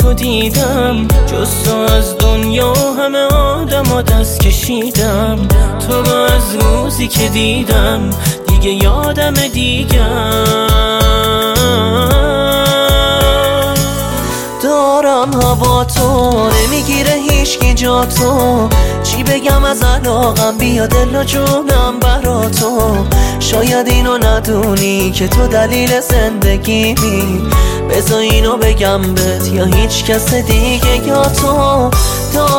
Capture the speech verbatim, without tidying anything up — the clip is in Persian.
تو دیدم، جز تو از دنیا همه آدم و دست کشیدم. تو رو از روزی که دیدم دیگه یادم دیگه دارم هوا تو نمیگیره هیچکی جا تو. چی بگم از علاقم بیا دل و جونم برا تو. شاید اینو ندونی که تو دلیل زندگیمی. بذار اینو بگم بهت یا هیچ کس دیگه یا تو.